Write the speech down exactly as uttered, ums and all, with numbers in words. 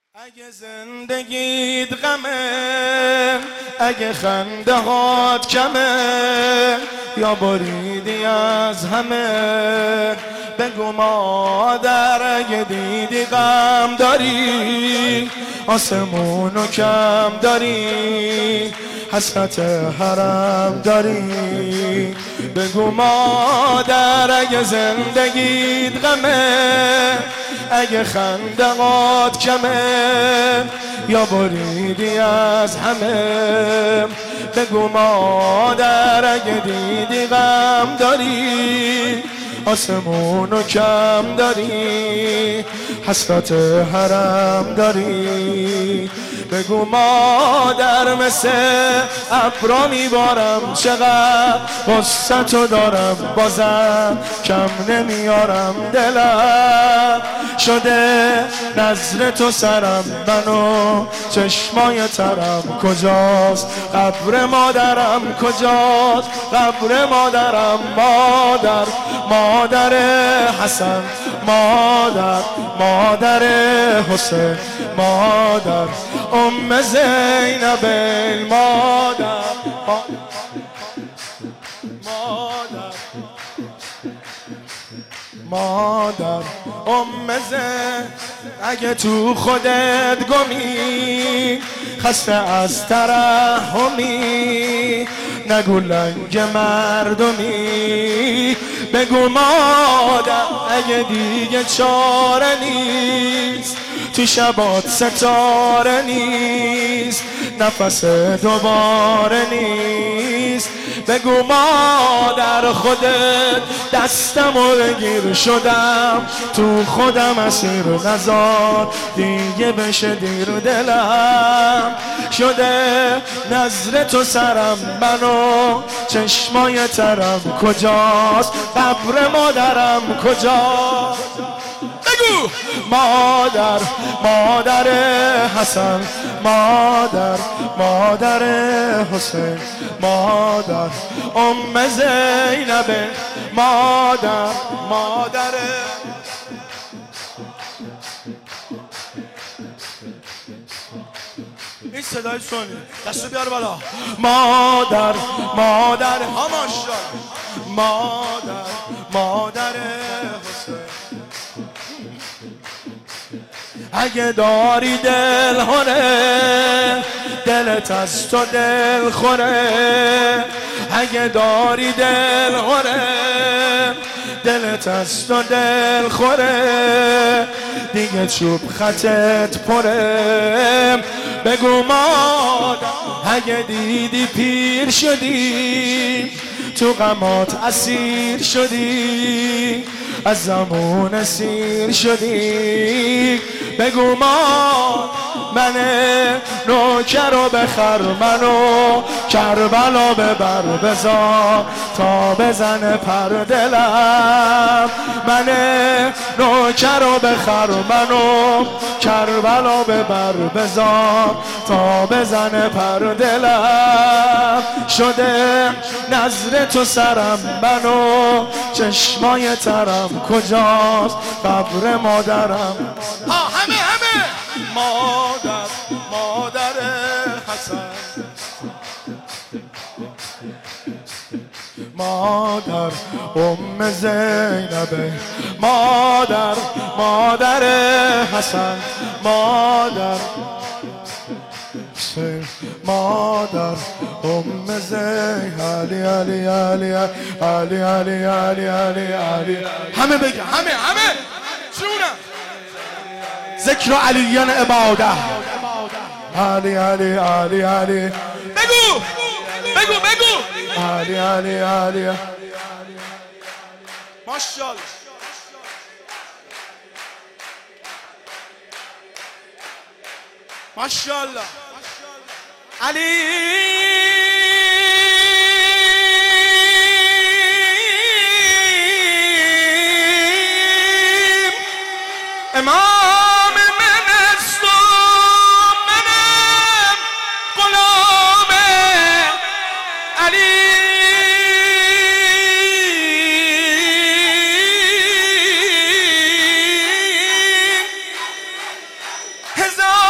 اگه زندگیت غمه، اگه خنده هات کمه، یا بریدی از همه، بگو مادر اگه دیدی غم داری، آسمونو کم داری، حسرت حرم داری. بگو مادر اگه زندگیت غمه، اگه خندقات کمه، یا بریدی از همه، بگو مادر اگه دیدی غم داری، آسمونو کم داری، حسرت حرم داری. بگو مادر مثل ابرا میبارم، چقدر غصتو دارم، بازم کم نمیارم، دلم شده نظر تو سرم، منو چشمای ترم کجاست، قبر مادرم کجاست، قبر مادرم. مادر مادر حسن، مادر مادر حسین، مادر ام زینب، مادر مادر مادر ام زینب. اگه تو خودت گمی، خسته از ترحمی، نگو لنگ مردمی، بگو مادر اگه دیگه چاره نیست، تو شبات ستاره نیست، نفس دوباره نیست، بگو مادر خودت دستمو بگیر، شدم تو خودم اسیر، نزار دیگه بشه دیر، دلم شده نظر تو سرم، منو چشمای ترم کجاست، قبر مادرم کجاست. بگو مادر مادر حسن، مادر مادر حسین، مادر ام زینب، مادر مادر. این صدای سونی دستو بیار بالا. مادر مادر هماشا، مادر مادر حسین. اگه داری دل هنه، دلت از تو دل خوره، اگه داری دل هنه، دلت از تو دل خوره، دیگه چوب خطت پره. بگو مادر اگه دیدی پیر شدی، تو غمات اسیر شدی، از زمان سیر شدی، بگو ما من نوکر رو بخر، منو کربلا ببر، بزار تا بزن پر، دلم من نوکر رو بخر، منو کربلا ببر، بزار تا بزن پر، دلم شده نظر تو سرم، منو چشمای ترم کجاست، قبر مادرم. ها همه همه مادر مادر حسن، مادر ام زینب، مادر مادر حسن، مادر مادر ام زین، علی علی علی علی علی علی علی علی. همه بگه همه همه جونم. ذکر علیان عباده، علی علی علی علی. بگو بگو بگو علی علی علی. ماشاءالله ماشاءالله. علی امام من است و منم غلام علی. هزار